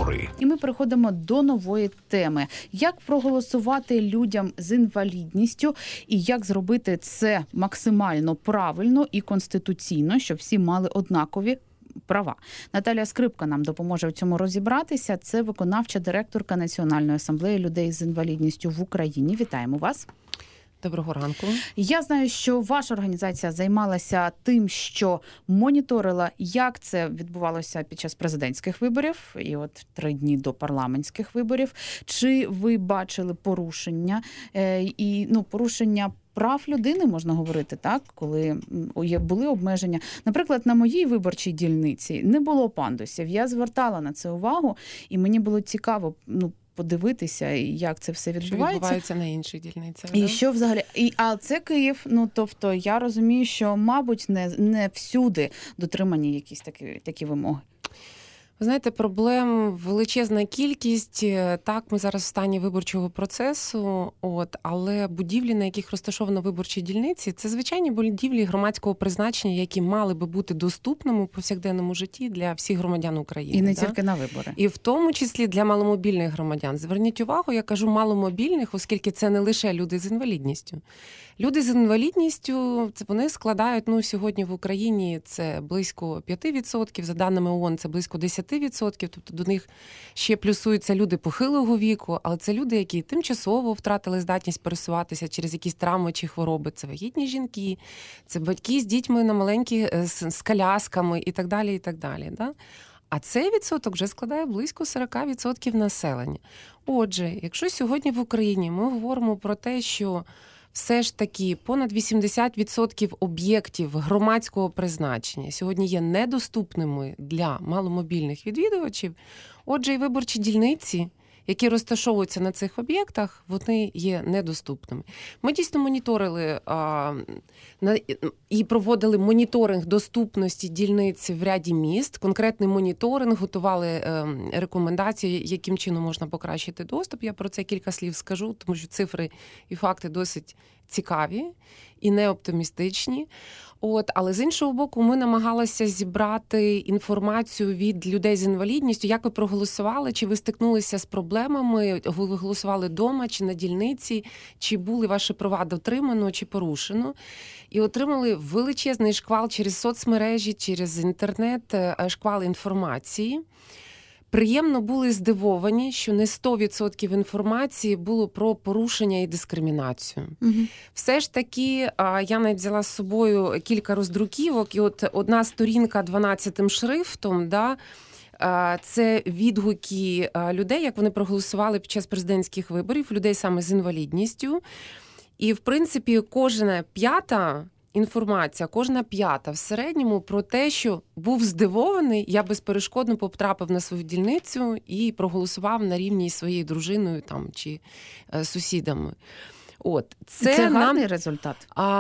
вибори. І ми переходимо до нової теми. Як проголосувати людям з інвалідністю і як зробити це максимально правильно і конституційно, щоб всі мали однакові права. Наталія Скрипка нам допоможе в цьому розібратися. Це виконавча директорка Національної асамблеї людей з інвалідністю в Україні. Вітаємо вас. Доброго ранку. Я знаю, що ваша організація займалася тим, що моніторила, як це відбувалося під час президентських виборів і от 3 дні до парламентських виборів. Чи ви бачили порушення порушення прав людини, можна говорити, так, коли були обмеження. Наприклад, на моїй виборчій дільниці не було пандусів. Я звертала на це увагу, і мені було цікаво, подивитися, як це все відбувається. Що відбувається на інших дільницях. І що взагалі? А це Київ, тобто я розумію, що, мабуть, не всюди дотримані якісь такі вимоги. Ви знаєте, проблем величезна кількість. Так, ми зараз в стані виборчого процесу, але будівлі, на яких розташовано виборчі дільниці, це звичайні будівлі громадського призначення, які мали би бути доступними у повсякденному житті для всіх громадян України. І не тільки на вибори. І в тому числі для маломобільних громадян. Зверніть увагу, я кажу маломобільних, оскільки це не лише люди з інвалідністю. Люди з інвалідністю, вони складають, сьогодні в Україні це близько 5%, за даними ООН це близько 10%, тобто до них ще плюсуються люди похилого віку, але це люди, які тимчасово втратили здатність пересуватися через якісь травми чи хвороби, це вагітні жінки, це батьки з дітьми на маленькі, з колясками і так далі, і так далі. Да? А цей відсоток вже складає близько 40% населення. Отже, якщо сьогодні в Україні ми говоримо про те, що все ж таки понад 80% об'єктів громадського призначення сьогодні є недоступними для маломобільних відвідувачів. Отже, і виборчі дільниці, які розташовуються на цих об'єктах, вони є недоступними. Ми дійсно моніторили і проводили моніторинг доступності дільниць в ряді міст. Конкретний моніторинг, готували рекомендації, яким чином можна покращити доступ. Я про це кілька слів скажу, тому що цифри і факти досить цікаві і не оптимістичні. Але з іншого боку, ми намагалися зібрати інформацію від людей з інвалідністю, як ви проголосували, чи ви стикнулися з проблемами, ви голосували вдома, чи на дільниці, чи були ваші права дотримано, чи порушено. І отримали величезний шквал через соцмережі, через інтернет, шквал інформації. Приємно були здивовані, що не 100% інформації було про порушення і дискримінацію. Угу. Все ж таки, я навіть взяла з собою кілька роздруківок, і одна сторінка 12 шрифтом, це відгуки людей, як вони проголосували під час президентських виборів, людей саме з інвалідністю. І, в принципі, кожна п'ята в середньому про те, що був здивований, я безперешкодно потрапив на свою дільницю і проголосував на рівні зі своєю дружиною чи сусідами. Це гарний результат?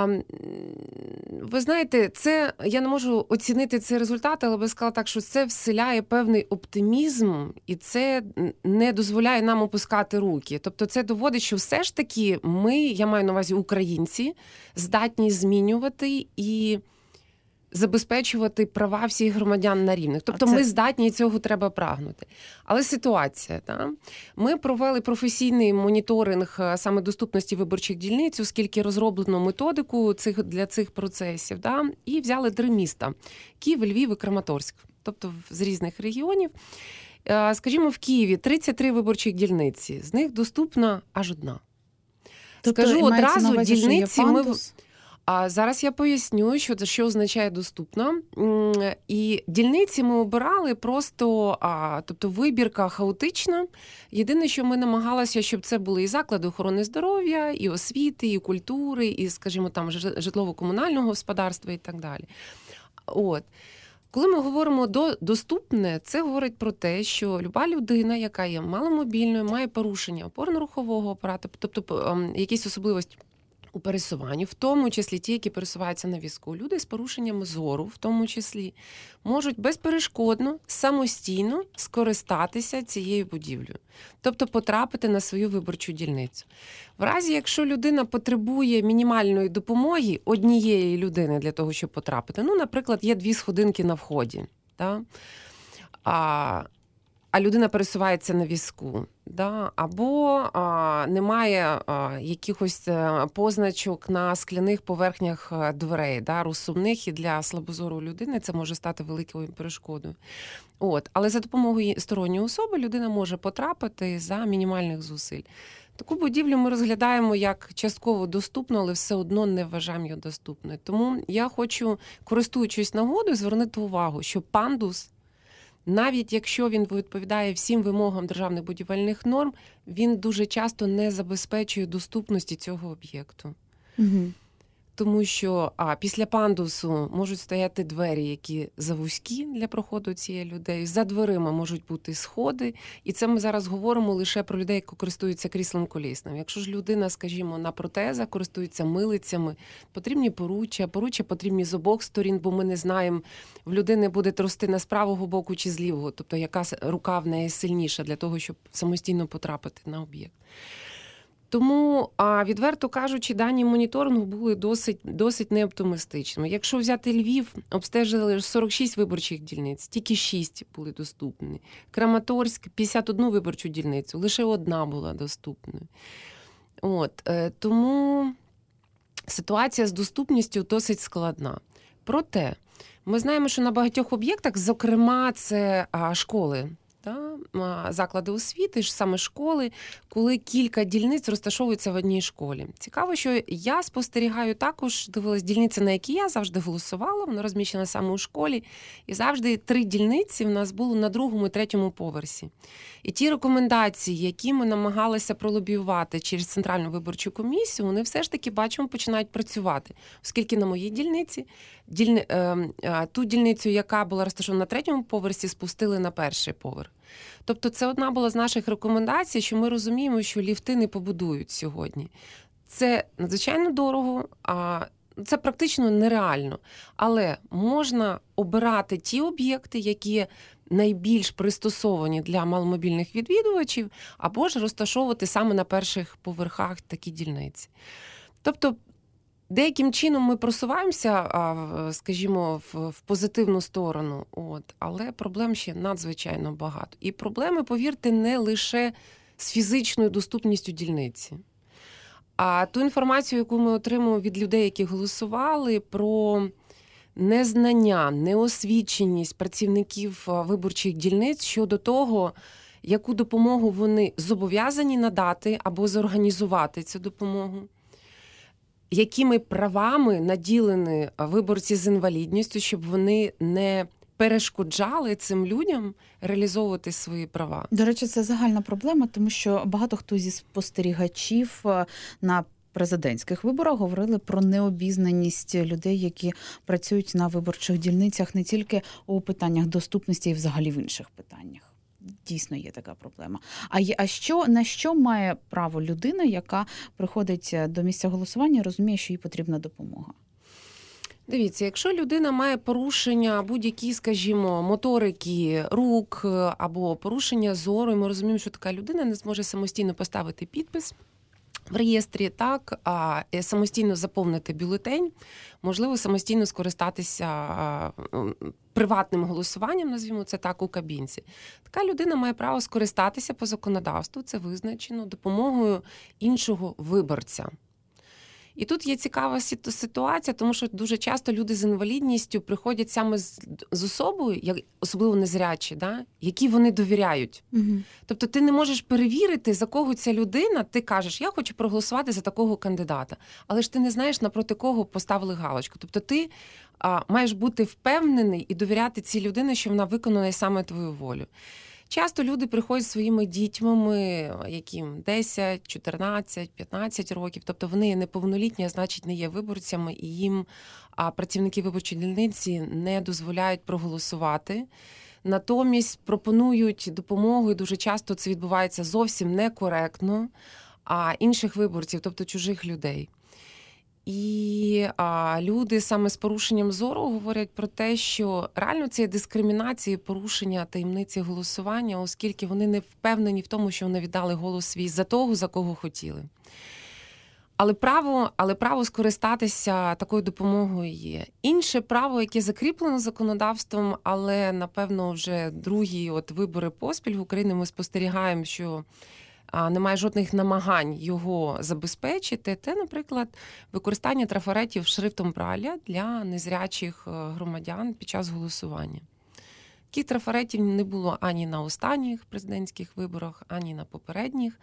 Ви знаєте, я не можу оцінити цей результат, але би сказала так, що це вселяє певний оптимізм, і це не дозволяє нам опускати руки. Тобто це доводить, що все ж таки я маю на увазі українці, здатні змінювати і забезпечувати права всіх громадян на рівних. Тобто ми здатні, і цього треба прагнути. Але ситуація, ми провели професійний моніторинг саме доступності виборчих дільниць, оскільки розроблено методику для цих процесів, і взяли 3 міста – Київ, Львів і Краматорськ, тобто з різних регіонів. Скажімо, в Києві 33 виборчих дільниці, з них доступна аж 1. Тобто, скажу одразу, дільниці ми... А зараз я поясню, що означає доступно. І дільниці ми обирали просто, тобто вибірка хаотична. Єдине, що ми намагалися, щоб це були і заклади охорони здоров'я, і освіти, і культури, і, скажімо, житлово-комунального господарства і так далі. Коли ми говоримо доступне, це говорить про те, що люба людина, яка є маломобільною, має порушення опорно-рухового апарату, тобто якісь особливості у пересуванні, в тому числі ті, які пересуваються на візку. Люди з порушенням зору, в тому числі, можуть безперешкодно, самостійно скористатися цією будівлею. Тобто потрапити на свою виборчу дільницю. В разі, якщо людина потребує мінімальної допомоги однієї людини для того, щоб потрапити, наприклад, є 2 сходинки на вході, а людина пересувається на візку, да? Або немає якихось позначок на скляних поверхнях дверей, да? Розсувних, і для слабозорої людини це може стати великою перешкодою. Але за допомогою сторонньої особи людина може потрапити за мінімальних зусиль. Таку будівлю ми розглядаємо як частково доступну, але все одно не вважаємо її доступною. Тому я хочу, користуючись нагодою, звернути увагу, що пандус, навіть якщо він відповідає всім вимогам державних будівельних норм, він дуже часто не забезпечує доступності цього об'єкту. Угу. Тому що після пандусу можуть стояти двері, які завузькі для проходу цієї людей. За дверима можуть бути сходи. І це ми зараз говоримо лише про людей, які користуються кріслом колісним. Якщо ж людина, скажімо, на протезах користується милицями, потрібні поруччя потрібні з обох сторін, бо ми не знаємо, в людини буде рости не з правого боку чи з лівого, тобто яка рука в неї сильніша для того, щоб самостійно потрапити на об'єкт. Тому, відверто кажучи, дані моніторингу були досить неоптимістичними. Якщо взяти Львів, обстежили 46 виборчих дільниць, тільки 6 були доступні. Краматорськ – 51 виборчу дільницю, лише одна була доступною. Тому ситуація з доступністю досить складна. Проте, ми знаємо, що на багатьох об'єктах, зокрема, це школи, заклади освіти, ж саме школи, коли кілька дільниць розташовуються в одній школі. Цікаво, що я спостерігаю також, дивилась дільниці, на які я завжди голосувала, вона розміщена саме у школі, і завжди 3 дільниці в нас було на 2-му і 3-му поверсі. І ті рекомендації, які ми намагалися пролобіювати через Центральну виборчу комісію, вони все ж таки, бачимо, починають працювати. Оскільки на моїй дільниці, ту дільницю, яка була розташована на 3-му поверсі, спустили на 1-й поверх. Тобто це одна була з наших рекомендацій, що ми розуміємо, що ліфти не побудують сьогодні. Це надзвичайно дорого, це практично нереально. Але можна обирати ті об'єкти, які найбільш пристосовані для маломобільних відвідувачів, або ж розташовувати саме на перших поверхах такі дільниці. Тобто деяким чином ми просуваємося, скажімо, в позитивну сторону, але проблем ще надзвичайно багато. І проблеми, повірте, не лише з фізичною доступністю дільниці. А ту інформацію, яку ми отримуємо від людей, які голосували, про незнання, неосвіченість працівників виборчих дільниць щодо того, яку допомогу вони зобов'язані надати або зорганізувати цю допомогу, якими правами наділені виборці з інвалідністю, щоб вони не перешкоджали цим людям реалізовувати свої права. До речі, це загальна проблема, тому що багато хто зі спостерігачів на президентських виборах говорили про необізнаність людей, які працюють на виборчих дільницях не тільки у питаннях доступності, і взагалі в інших питаннях. Дійсно є така проблема. На що має право людина, яка приходить до місця голосування і розуміє, що їй потрібна допомога? Дивіться, якщо людина має порушення будь-які, скажімо, моторики рук або порушення зору, і ми розуміємо, що така людина не зможе самостійно поставити підпис в реєстрі, а самостійно заповнити бюлетень, можливо, самостійно скористатися приватним голосуванням, назвімо це так, у кабінці. Така людина має право скористатися по законодавству, це визначено, допомогою іншого виборця. І тут є цікава ситуація, тому що дуже часто люди з інвалідністю приходять саме з особою, особливо незрячі, які вони довіряють. Угу. Тобто ти не можеш перевірити, за кого ця людина, ти кажеш, я хочу проголосувати за такого кандидата, але ж ти не знаєш, напроти кого поставили галочку. Тобто ти маєш бути впевнений і довіряти цій людині, що вона виконує саме твою волю. Часто люди приходять зі своїми дітьми, яким 10, 14, 15 років, тобто вони неповнолітні, а значить не є виборцями, і їм працівники виборчої дільниці не дозволяють проголосувати. Натомість пропонують допомогу, і дуже часто це відбувається зовсім некоректно, інших виборців, тобто чужих людей. І люди саме з порушенням зору говорять про те, що реально це є дискримінація і порушення таємниці голосування, оскільки вони не впевнені в тому, що вони віддали голос свій за того, за кого хотіли. Але право скористатися такою допомогою є. Інше право, яке закріплено законодавством, але, напевно, вже другі вибори поспіль в Україні ми спостерігаємо, що немає жодних намагань його забезпечити. Це, наприклад, використання трафаретів шрифтом Брайля для незрячих громадян під час голосування. Таких трафаретів не було ані на останніх президентських виборах, ані на попередніх.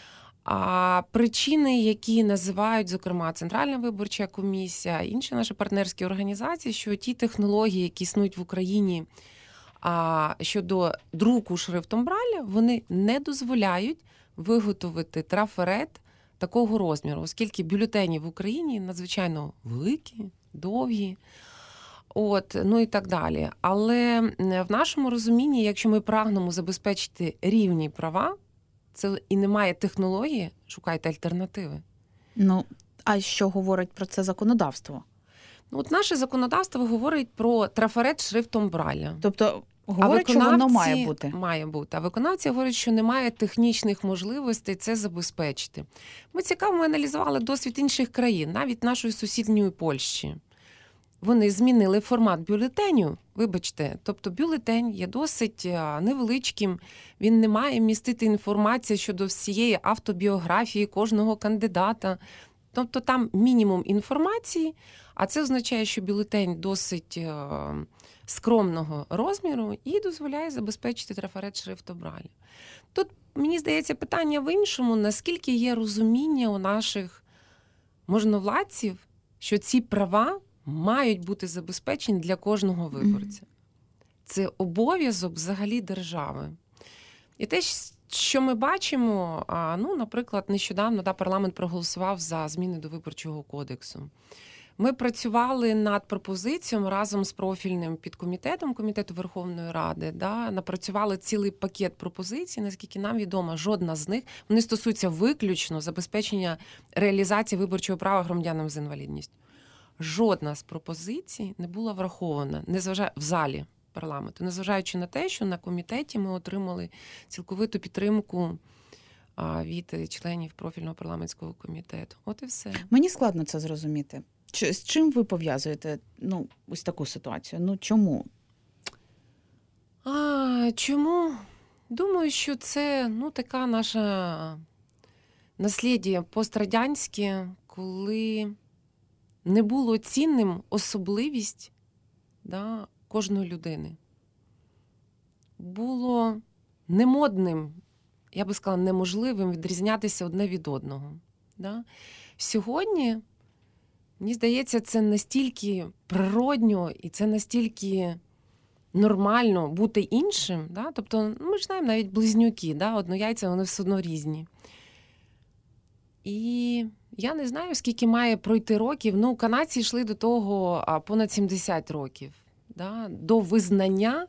А причини, які називають, зокрема, Центральна виборча комісія, інші наші партнерські організації, що ті технології, які існують в Україні щодо друку шрифтом Брайля, вони не дозволяють виготовити трафарет такого розміру, оскільки бюлетені в Україні надзвичайно великі, довгі, ну і так далі. Але в нашому розумінні, якщо ми прагнемо забезпечити рівні права, це і немає технології, шукайте альтернативи. Ну, а що говорить про це законодавство? Наше законодавство говорить про трафарет шрифтом Брайля. Тобто говорить, що воно має бути? Має бути. А виконавці говорять, що немає технічних можливостей це забезпечити. Ми цікаво аналізували досвід інших країн, навіть нашої сусідньої Польщі. Вони змінили формат бюлетеню, вибачте, тобто бюлетень є досить невеличким, він не має містити інформацію щодо всієї автобіографії кожного кандидата. Тобто там мінімум інформації, а це означає, що бюлетень досить скромного розміру і дозволяє забезпечити трафарет шрифту Брайля. Тут, мені здається, питання в іншому, наскільки є розуміння у наших можновладців, що ці права мають бути забезпечені для кожного виборця. Це обов'язок взагалі держави. І те, що ми бачимо, наприклад, нещодавно парламент проголосував за зміни до Виборчого кодексу. Ми працювали над пропозицією разом з профільним підкомітетом Комітету Верховної Ради, напрацювали цілий пакет пропозицій, наскільки нам відомо, жодна з них, вони стосуються виключно забезпечення реалізації виборчого права громадянам з інвалідністю. Жодна з пропозицій не була врахована в залі парламенту, незважаючи на те, що на комітеті ми отримали цілковиту підтримку від членів профільного парламентського комітету. От і все. Мені складно це зрозуміти. З чим ви пов'язуєте ось таку ситуацію? Чому? Чому? Думаю, що це така наша насліддя пострадянське, коли не було цінним особливість кожної людини. Було немодним, я би сказала, неможливим відрізнятися одне від одного. Сьогодні, мені здається, це настільки природньо і це настільки нормально бути іншим. Тобто, ми ж знаємо, навіть близнюки, однояйця, вони все одно різні. І я не знаю, скільки має пройти років. Канадці йшли до того понад 70 років. До визнання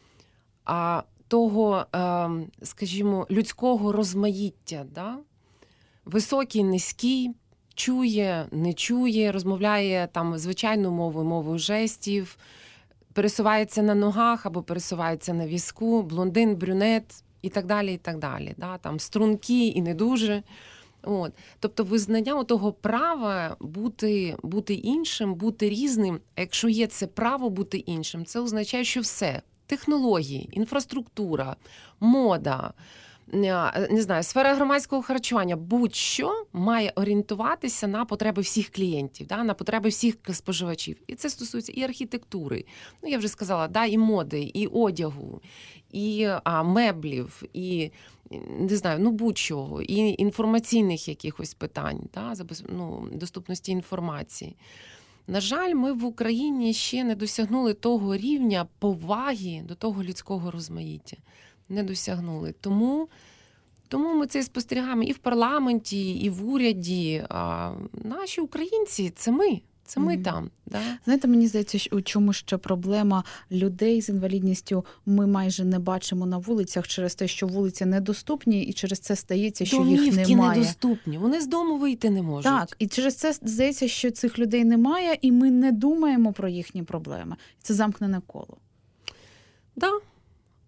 того, скажімо, людського розмаїття. Високий, низький, чує, не чує, розмовляє звичайною мовою жестів, пересувається на ногах або пересувається на візку, блондин, брюнет і так далі, і так далі. Стрункі і не дуже. Тобто визнання того права бути іншим, бути різним, а якщо є це право бути іншим, це означає, що все, технології, інфраструктура, мода, не знаю, сфера громадського харчування, будь-що має орієнтуватися на потреби всіх клієнтів, на потреби всіх споживачів. І це стосується і архітектури, я вже сказала, і моди, і одягу, і меблів, і не знаю, будь-чого, і інформаційних якихось питань, доступності інформації. На жаль, ми в Україні ще не досягнули того рівня поваги до того людського розмаїття. Не досягнули. Тому ми це спостерігаємо і в парламенті, і в уряді. Наші українці – це ми. Це ми там. Знаєте, мені здається, у чому ще проблема людей з інвалідністю ми майже не бачимо на вулицях через те, що вулиці недоступні, і через це стається, що їх немає. Домівки недоступні, вони з дому вийти не можуть. Так, і через це здається, що цих людей немає, і ми не думаємо про їхні проблеми. Це замкнене коло.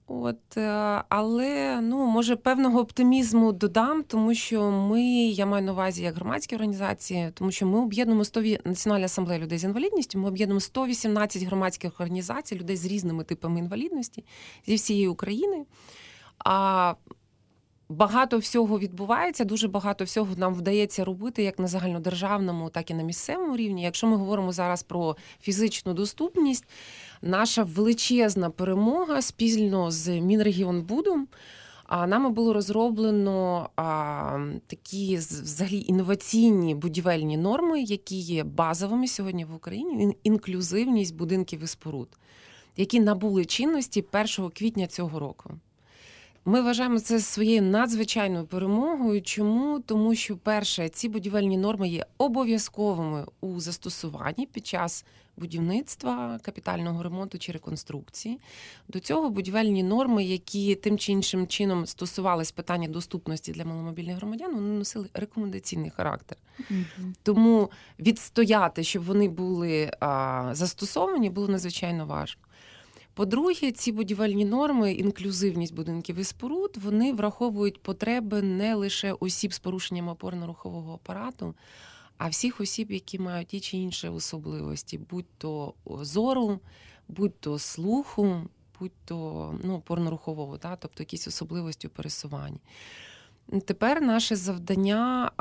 Але, може, певного оптимізму додам, тому що я маю на увазі як громадські організації, тому що ми об'єднуємо Національна асамблея людей з інвалідністю, ми об'єднуємо 118 громадських організацій, людей з різними типами інвалідності зі всієї України. А багато всього відбувається, дуже багато всього нам вдається робити як на загальнодержавному, так і на місцевому рівні. Якщо ми говоримо зараз про фізичну доступність, наша величезна перемога спільно з Мінрегіонбудом, нами було розроблено такі взагалі інноваційні будівельні норми, які є базовими сьогодні в Україні, інклюзивність будинків і споруд, які набули чинності 1 квітня цього року. Ми вважаємо це своєю надзвичайною перемогою. Чому? Тому що, перше, ці будівельні норми є обов'язковими у застосуванні під час будівництва, капітального ремонту чи реконструкції. До цього будівельні норми, які тим чи іншим чином стосувались питання доступності для маломобільних громадян, вони носили рекомендаційний характер. Тому відстояти, щоб вони були застосовані, було надзвичайно важко. По-друге, ці будівельні норми, інклюзивність будинків і споруд, вони враховують потреби не лише осіб з порушенням опорно-рухового апарату, а всіх осіб, які мають ті чи інші особливості, будь-то зору, будь-то слуху, будь-то опорно-рухового, тобто якісь особливості у пересуванні. Тепер наше завдання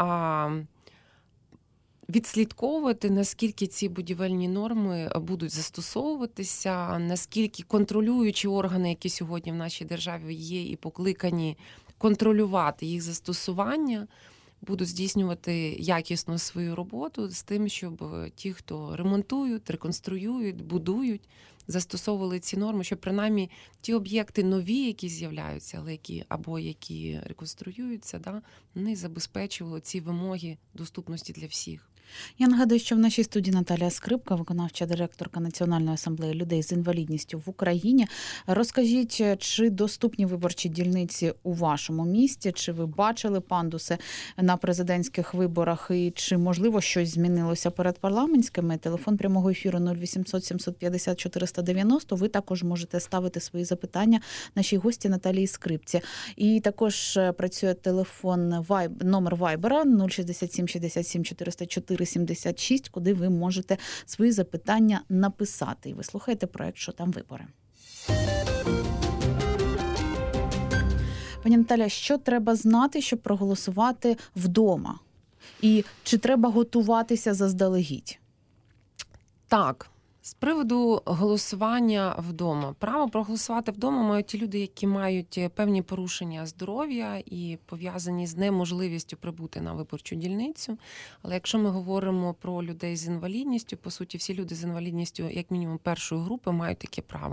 відслідковувати, наскільки ці будівельні норми будуть застосовуватися, наскільки контролюючі органи, які сьогодні в нашій державі є і покликані контролювати їх застосування, будуть здійснювати якісно свою роботу з тим, щоб ті, хто ремонтують, реконструюють, будують, застосовували ці норми, щоб принаймні ті об'єкти нові, які з'являються, але які реконструюються, вони забезпечували ці вимоги доступності для всіх. Я нагадую, що в нашій студії Наталія Скрипка, виконавча директорка Національної асамблеї людей з інвалідністю в Україні. Розкажіть, чи доступні виборчі дільниці у вашому місті? Чи ви бачили пандуси на президентських виборах? І чи, можливо, щось змінилося перед парламентськими? Телефон прямого ефіру 0800 750 490. Ви також можете ставити свої запитання нашій гості Наталії Скрипці. І також працює номер Вайбера 067 67 404 76, куди ви можете свої запитання написати. І ви слухаєте проект «Що там вибори?». Пані Наталя, що треба знати, щоб проголосувати вдома? І чи треба готуватися заздалегідь? Так. З приводу голосування вдома. Право проголосувати вдома мають ті люди, які мають певні порушення здоров'я і пов'язані з неможливістю прибути на виборчу дільницю. Але якщо ми говоримо про людей з інвалідністю, по суті, всі люди з інвалідністю, як мінімум першої групи, мають таке право.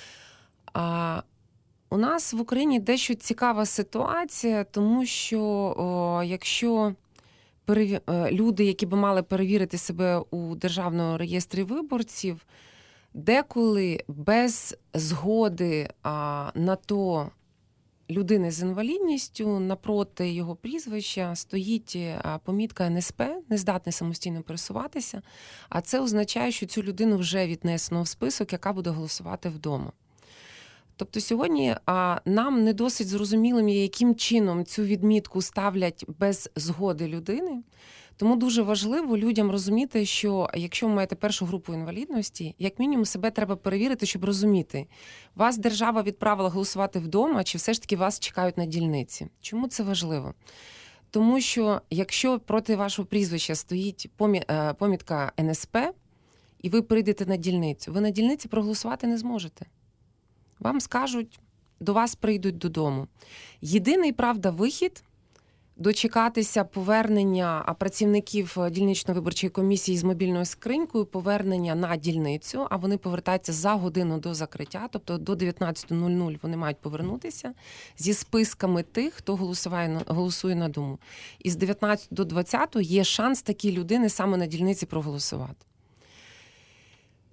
У нас в Україні дещо цікава ситуація, тому що якщо люди, які би мали перевірити себе у Державному реєстрі виборців, деколи без згоди на то людини з інвалідністю, напроти його прізвища стоїть помітка НСП, нездатний самостійно пересуватися, а це означає, що цю людину вже віднесено в список, яка буде голосувати вдома. Тобто сьогодні нам не досить зрозумілим є, яким чином цю відмітку ставлять без згоди людини. Тому дуже важливо людям розуміти, що якщо ви маєте першу групу інвалідності, як мінімум себе треба перевірити, щоб розуміти, вас держава відправила голосувати вдома, чи все ж таки вас чекають на дільниці. Чому це важливо? Тому що якщо проти вашого прізвища стоїть помітка НСП, і ви прийдете на дільницю, ви на дільниці проголосувати не зможете. Вам скажуть, до вас прийдуть додому. Єдиний, правда, вихід – дочекатися повернення працівників дільнично-виборчої комісії з мобільною скринькою, повернення на дільницю, а вони повертаються за годину до закриття, тобто до 19:00 вони мають повернутися зі списками тих, хто голосує на дому. І з 19 до 20 є шанс такій людини саме на дільниці проголосувати.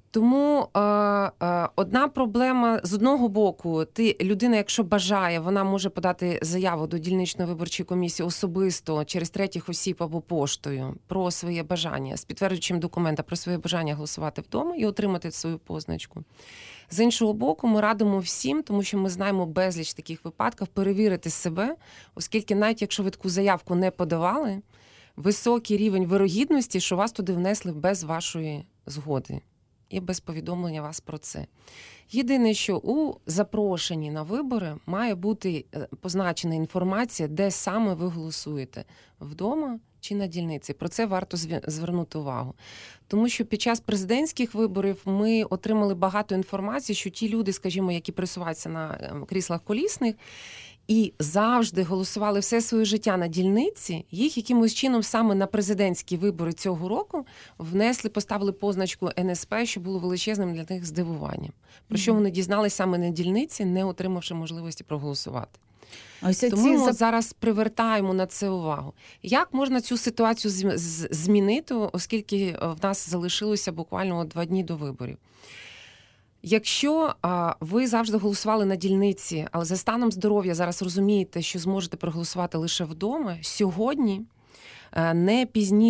Тому одна проблема, з одного боку, людина, якщо бажає, вона може подати заяву до дільничної виборчої комісії особисто через третіх осіб або поштою про своє бажання, з підтверджуючим документом про своє бажання голосувати вдома і отримати свою позначку. З іншого боку, ми радимо всім, тому що ми знаємо безліч таких випадків, перевірити себе, оскільки навіть якщо ви таку заявку не подавали, високий рівень вирогідності, що вас туди внесли без вашої згоди і без повідомлення вас про це. Єдине, що у запрошенні на вибори має бути позначена інформація, де саме ви голосуєте – вдома чи на дільниці. Про це варто звернути увагу. Тому що під час президентських виборів ми отримали багато інформації, що ті люди, скажімо, які пересуваються на кріслах колісних, і завжди голосували все своє життя на дільниці, їх якимось чином саме на президентські вибори цього року поставили позначку НСП, що було величезним для них здивуванням. Про що вони дізналися саме на дільниці, не отримавши можливості проголосувати. Тому ми зараз привертаємо на це увагу. Як можна цю ситуацію змінити, оскільки в нас залишилося буквально 2 дні до виборів? Якщо ви завжди голосували на дільниці, але за станом здоров'я зараз розумієте, що зможете проголосувати лише вдома, сьогодні не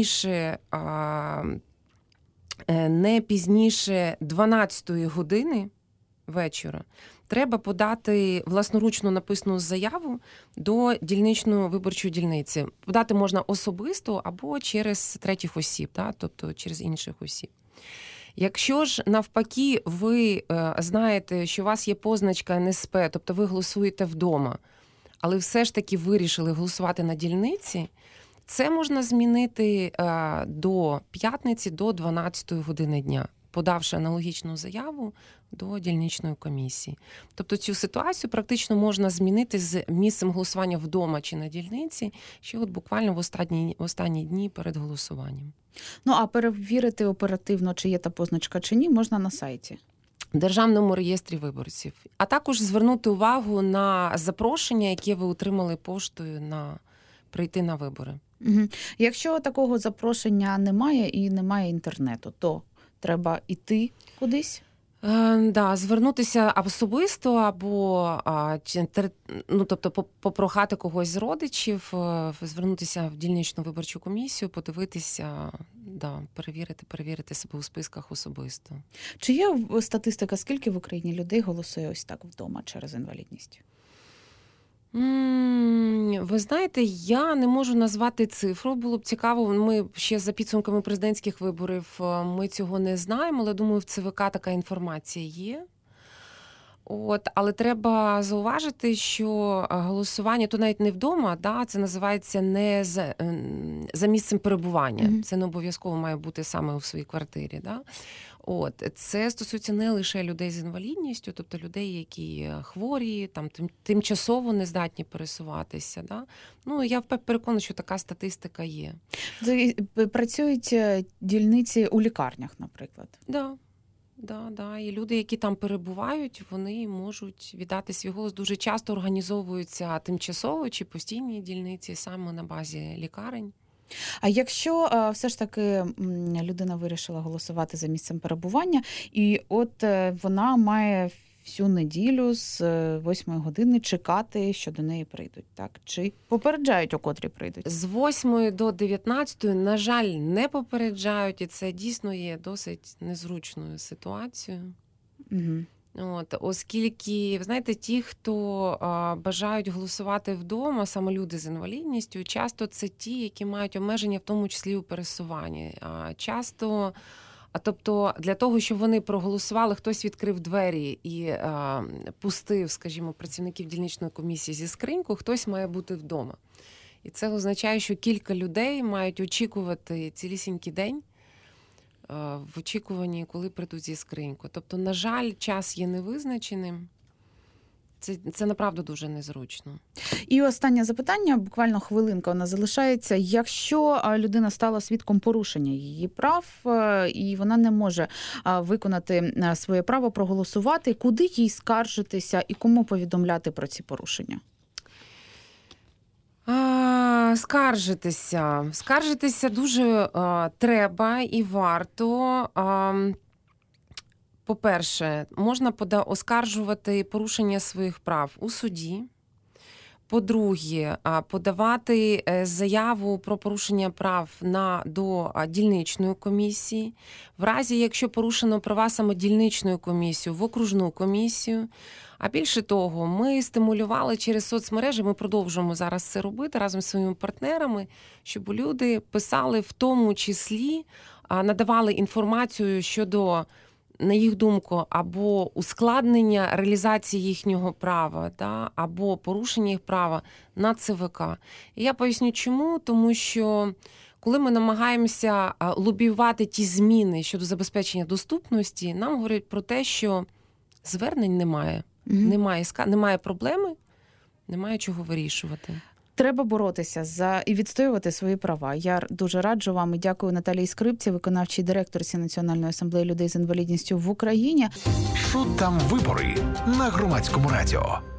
пізніше 12-ї години вечора треба подати власноручно написану заяву до дільничної виборчої дільниці. Подати можна особисто або через третіх осіб, тобто через інших осіб. Якщо ж навпаки ви знаєте, що у вас є позначка НСП, тобто ви голосуєте вдома, але все ж таки вирішили голосувати на дільниці, це можна змінити до п'ятниці, до 12-ї години дня, подавши аналогічну заяву до дільничної комісії. Тобто цю ситуацію практично можна змінити з місцем голосування вдома чи на дільниці ще буквально в останні дні перед голосуванням. А перевірити оперативно, чи є та позначка чи ні, можна на сайті. В Державному реєстрі виборців. А також звернути увагу на запрошення, яке ви отримали поштою прийти на вибори. Угу. Якщо такого запрошення немає і немає інтернету, то треба йти кудись? Звернутися особисто або тобто попрохати когось з родичів, звернутися в дільничну виборчу комісію, подивитися, перевірити себе у списках особисто. Чи є статистика, скільки в Україні людей голосує ось так вдома через інвалідність? Ви знаєте, я не можу назвати цифру. Було б цікаво, ми ще за підсумками президентських виборів ми цього не знаємо, але думаю, в ЦВК така інформація є. Але треба зауважити, що голосування, то навіть не вдома, це називається не за місцем перебування. Mm-hmm. Це не обов'язково має бути саме у своїй квартирі. Це стосується не лише людей з інвалідністю, тобто людей, які хворі, тимчасово не здатні пересуватися. Я переконана, що така статистика є. Працюють дільниці у лікарнях, наприклад? Да. І люди, які там перебувають, вони можуть віддати свій голос. Дуже часто організовуються тимчасово чи постійні дільниці саме на базі лікарень. А якщо все ж таки людина вирішила голосувати за місцем перебування, і вона має всю неділю з 8 години чекати, що до неї прийдуть, так? Чи попереджають, о котрі прийдуть? З 8 до 19, на жаль, не попереджають, і це дійсно є досить незручною ситуацією. Угу. Оскільки, ви знаєте, ті, хто бажають голосувати вдома, саме люди з інвалідністю, часто це ті, які мають обмеження, в тому числі у пересуванні. Тобто для того, щоб вони проголосували, хтось відкрив двері і пустив, скажімо, працівників дільничної комісії зі скриньку, хтось має бути вдома. І це означає, що кілька людей мають очікувати цілісінький день в очікуванні, коли прийдуть зі скриньку. Тобто, на жаль, час є невизначеним. Це направду дуже незручно. І останнє запитання, буквально хвилинка вона залишається. Якщо людина стала свідком порушення її прав, і вона не може виконати своє право проголосувати, куди їй скаржитися і кому повідомляти про ці порушення? Скаржитися дуже треба і варто. по-перше, можна оскаржувати порушення своїх прав у суді. По-друге, подавати заяву про порушення прав до дільничної комісії. В разі, якщо порушено права саме дільничною комісією, в окружну комісію. А більше того, ми стимулювали через соцмережі, ми продовжуємо зараз це робити разом з своїми партнерами, щоб люди писали в тому числі, надавали інформацію щодо, на їх думку, або ускладнення реалізації їхнього права, або порушення їх права на ЦВК. І я поясню чому, тому що коли ми намагаємося лобіювати ті зміни щодо забезпечення доступності, нам говорять про те, що звернень немає. Немає проблеми, немає чого вирішувати. Треба боротися і відстоювати свої права. Я дуже раджу вам і дякую Наталії Скрипці, виконавчій директорці Національної асамблеї людей з інвалідністю в Україні. Що там вибори на Громадському радіо?